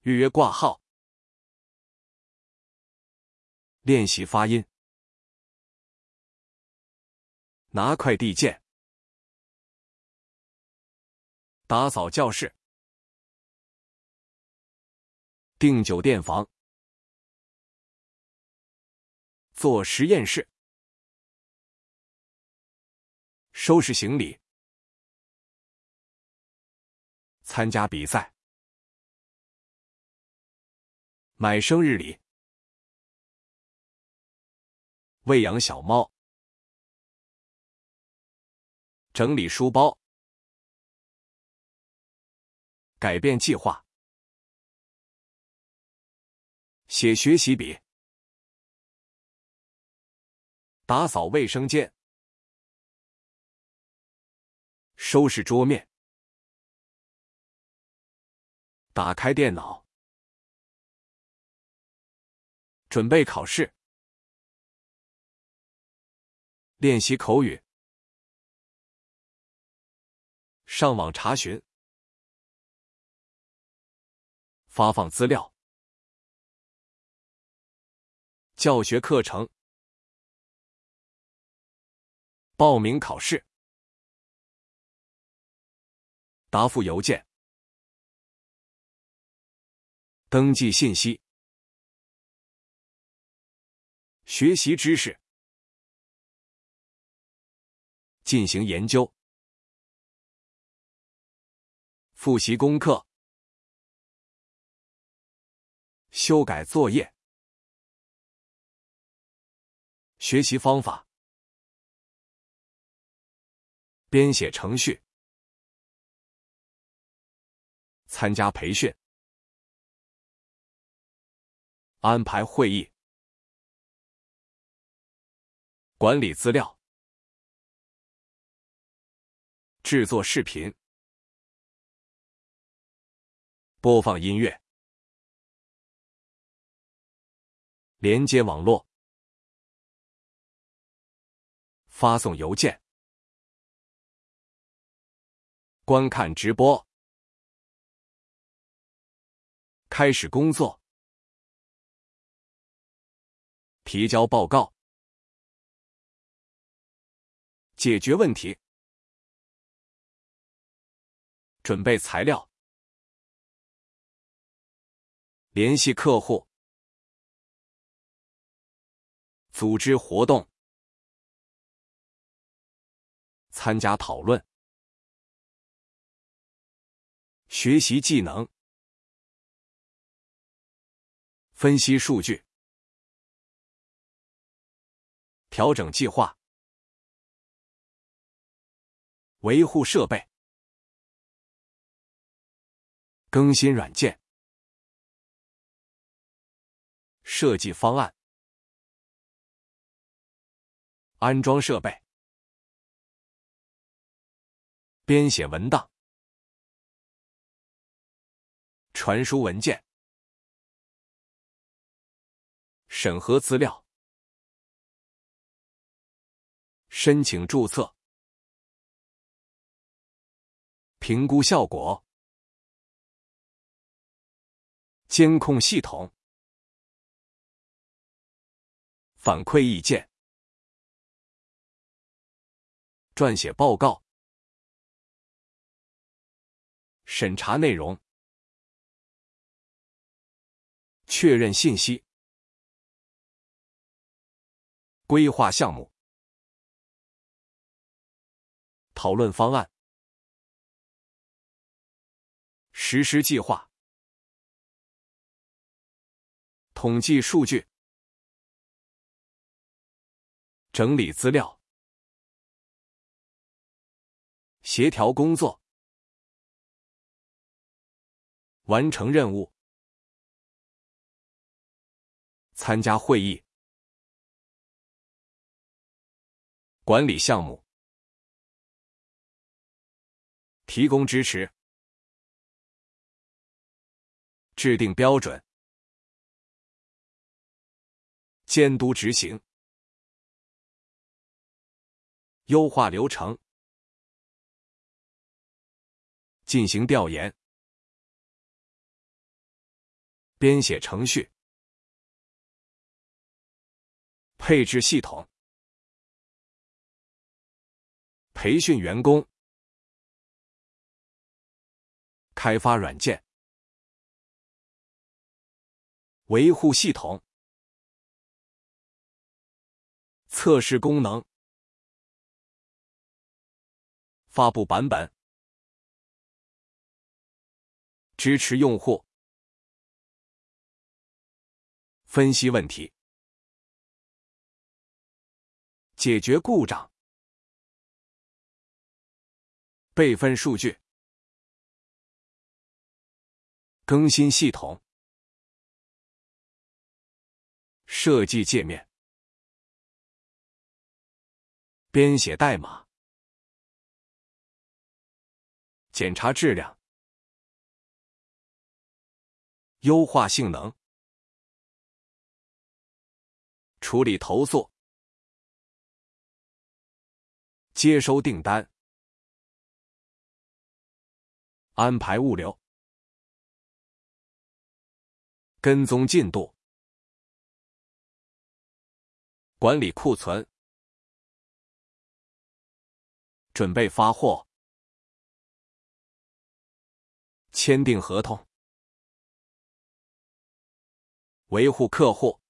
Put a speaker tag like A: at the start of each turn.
A: 预约挂号。练习发音。拿快递件。打扫教室。订酒店房。做实验室。收拾行李。参加比赛。买生日礼。喂养小猫。整理书包。改变计划。写学习笔。打扫卫生间。收拾桌面。打开电脑。准备考试。练习口语。上网查询。发放资料。教学课程。报名考试。答复邮件。登记信息。学习知识。进行研究。复习功课。修改作业。学习方法。编写程序。参加培训。安排会议。管理资料。制作视频。播放音乐。连接网络。发送邮件。观看直播。开始工作。提交报告。解决问题。准备材料。联系客户。组织活动。参加讨论。学习技能。分析数据。调整计划。维护设备。更新软件。设计方案。安装设备。编写文档。传输文件。审核资料。申请注册。评估效果。监控系统。反馈意见。撰写报告。审查内容。确认信息。规划项目。讨论方案。实施计划。统计数据。整理资料。协调工作。完成任务。参加会议。管理项目。提供支持。制定标准。监督执行。优化流程。进行调研。 编写程序，配置系统，培训员工，开发软件，维护系统，测试功能，发布版本，支持用户，分析问题，解决故障，备份数据，更新系统，设计界面，编写代码，检查质量，优化性能，处理投诉，接收订单，安排物流，跟踪进度，管理库存，准备发货，签订合同，维护客户，